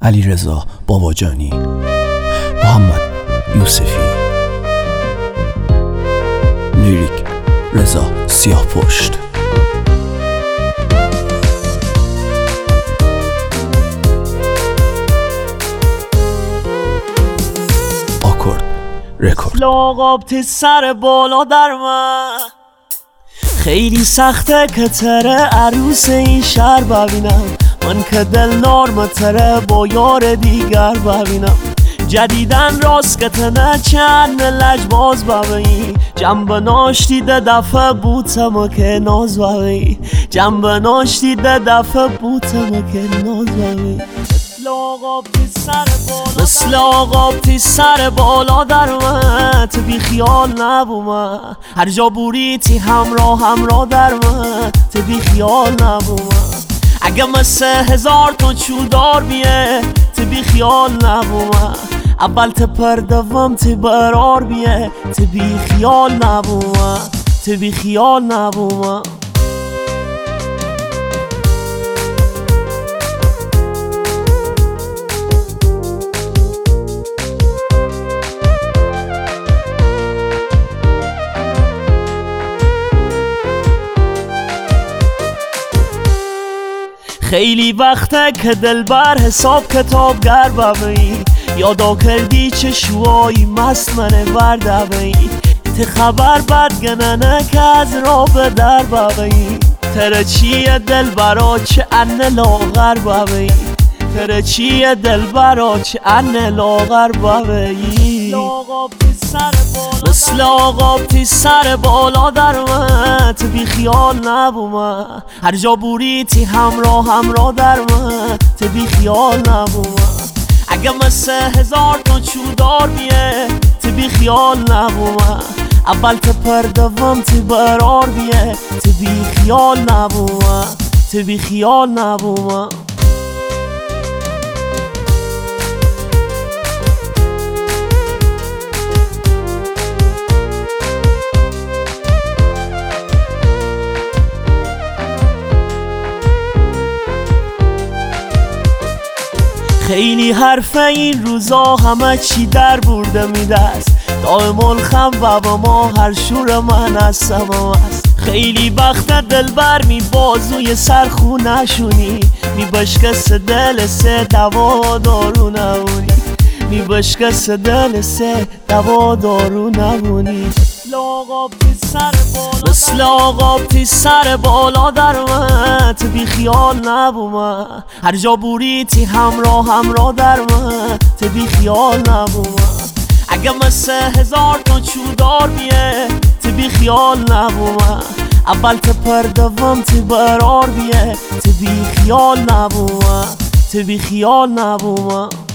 علیرضا باباجانی، محمد یوسفی، لیریک رضا سیاهپشت. آکورد رکورد. لاغابتی سر بالا در من، خیلی سخته که تره عروس این شهر ببینم. من که دل نارمتره با یار دیگر ببینم. جدیدن راست که تنه چند لجباز ببینی. جنب ناشتی ده دفعه بوتم که ناز ببینی. جنب ناشتی ده دفعه بوتم که ناز ببینی. مثل آقابتی سر بالا در من، تو بی خیال نبومه. هر جا بوریتی همراه در من، تو بی خیال نبومه. اگه مثل 1000 تا چودار بیه، تو بی خیال نبومه. اول تو پردوم تو برار بیه، تو بی خیال نبومه. تو بی خیال نبومه. خیلی وقته که دلبر حساب کتابگر ببینی. یادا کردی چه شوایی مست منه ورده بینی. ته خبر بد گننه که از را به در ببینی. تره چیه دلبرا چه انه لاغر ببینی. تره چیه دلبرا چه انه لاغر ببینی. مثل آقابتی سر بالا در من، تو بی خیال نبومه. هر جا بوریتی همراه در من، تو بی خیال نبومه. اگه مثل 1000 تا چودار بیه، تو بی خیال نبومه. اول تو پردوم تو برار بیه، تو بی خیال نبومه. تو بی خیال نبومه. خیلی حرفه این روزا همه چی در برده میدست. دائم الخم و با ما هر شور من هستم است. خیلی وقت دلبر می بازوی سرخونه شونی. می بشکست دل سه دوا دارو نمونی. می بشکست دل سه دوا دارو نمونی. مثل آقابتی سر بالا در من، تو بی خیال نبومه. هر جا بوریتی همراه در من، تو بی خیال نبومه. اگه مثل 1000 تا چودار بیه، تو بی خیال نبومه. اول تو پردوم تو برار بیه، تو بی خیال نبومه. تو بی خیال نبومه.